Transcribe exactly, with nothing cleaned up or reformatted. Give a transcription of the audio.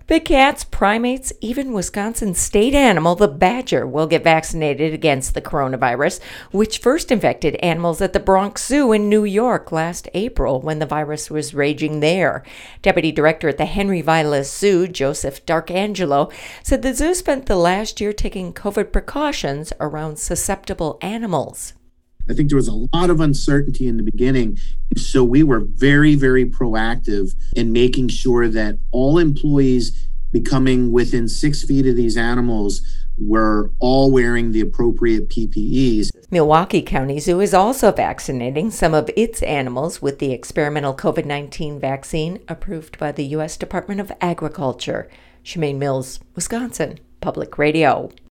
Big cats, primates, even Wisconsin's state animal, the badger, will get vaccinated against the coronavirus, which first infected animals at the Bronx Zoo in New York last April when the virus was raging there. Deputy Director at the Henry Vilas Zoo, Joseph Darkangelo, said the zoo spent the last year taking COVID precautions around susceptible animals. I think there was a lot of uncertainty in the beginning, so we were very, very proactive in making sure that all employees becoming within six feet of these animals were all wearing the appropriate P P Es. Milwaukee County Zoo is also vaccinating some of its animals with the experimental COVID nineteen vaccine approved by the U S Department of Agriculture. Shemaine Mills, Wisconsin Public Radio.